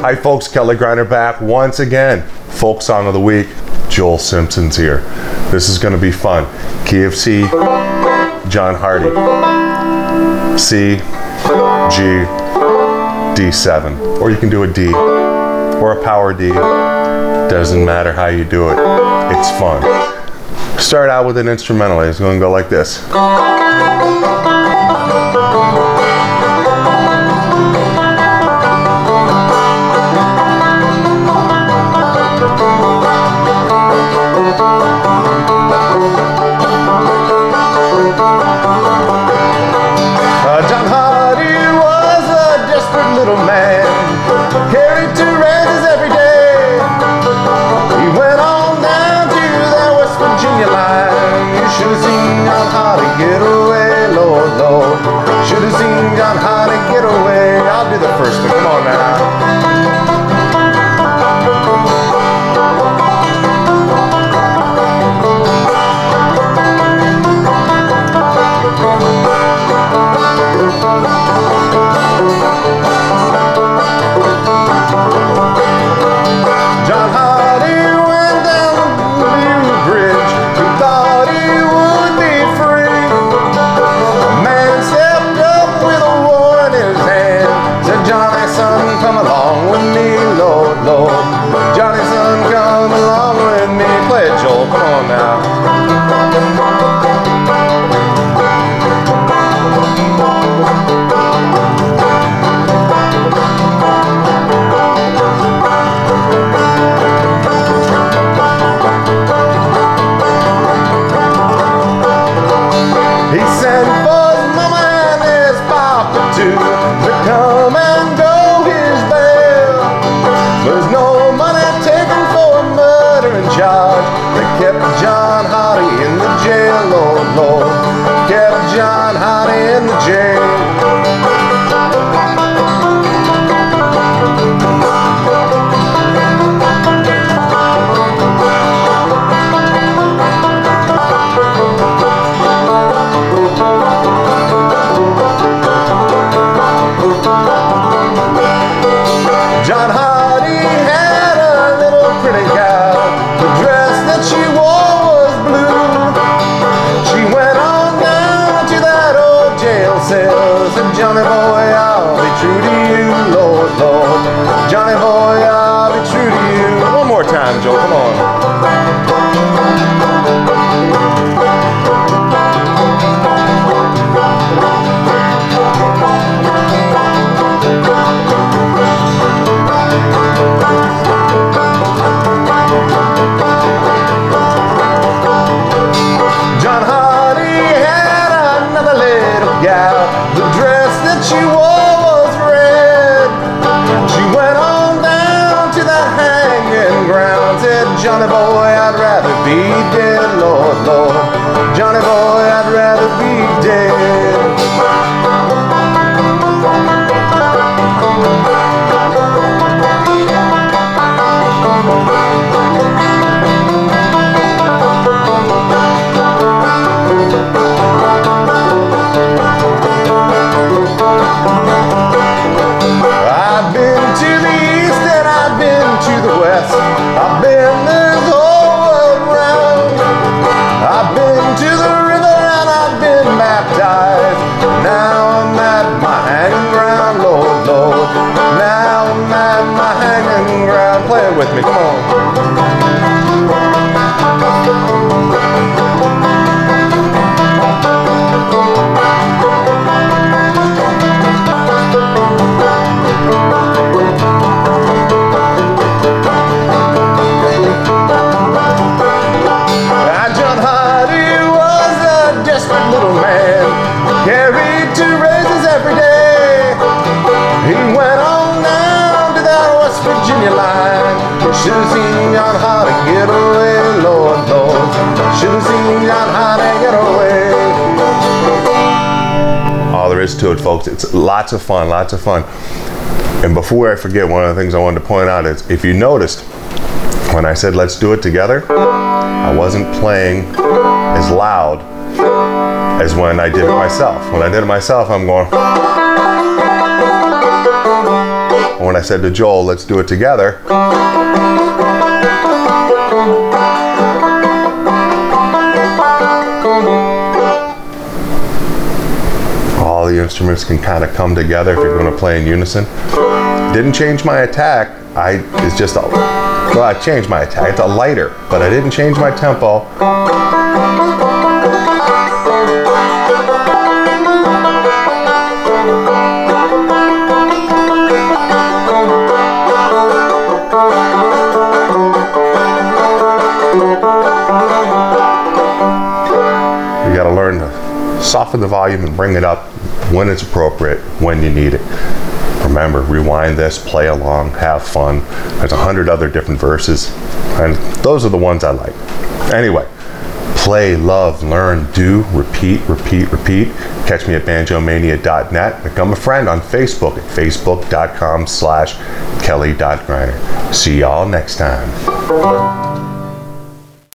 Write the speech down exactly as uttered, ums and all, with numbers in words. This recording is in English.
Hi folks, Kelly Grinder back once again. Folk Song of the Week, Joel Simpson's here. This is going to be fun. Key of C, John Hardy. C, G, D seven. Or you can do a D, or a power D. Doesn't matter how you do it. It's fun. Start out with an instrumental. It's going to go like this. Johnny boy, I'll be true to you, Lord, Lord. Johnny boy, I'll be true to you. One more time, Joel, come on. John Hardy had another little gal. The dress that she wore was red. She went on down to the hanging ground. Said, Johnny boy, I'd rather be dead, Lord, Lord. Johnny boy, I'd rather be dead. I've been this whole world round. I've been to the river and I've been baptized. Now I'm at my hanging ground, Lord, Lord. Now I'm at my hanging ground. Play it with me, come on. Little man, carried two razors every day. He went on down to that West Virginia line. Should have seen John Hardy get away, Lord, Lord. Should have seen John Hardy get away. All there is to it, folks. It's lots of fun, lots of fun. And before I forget, one of the things I wanted to point out is, if you noticed, when I said let's do it together, I wasn't playing as loud as when I did it myself. When I did it myself, I'm going. And when I said to Joel, let's do it together, all the instruments can kind of come together if you're going to play in unison. Didn't change my attack. I it's just a well, I changed my attack. It's a lighter, but I didn't change my tempo. You got to learn to soften the volume and bring it up when it's appropriate, when you need it. Remember, rewind this, play along, have fun. There's a hundred other different verses, and those are the ones I like. Anyway, play, love, learn, do, repeat, repeat, repeat. Catch me at banjo mania dot net. Become a friend on Facebook at facebook.com slash kelly.griner. See y'all next time.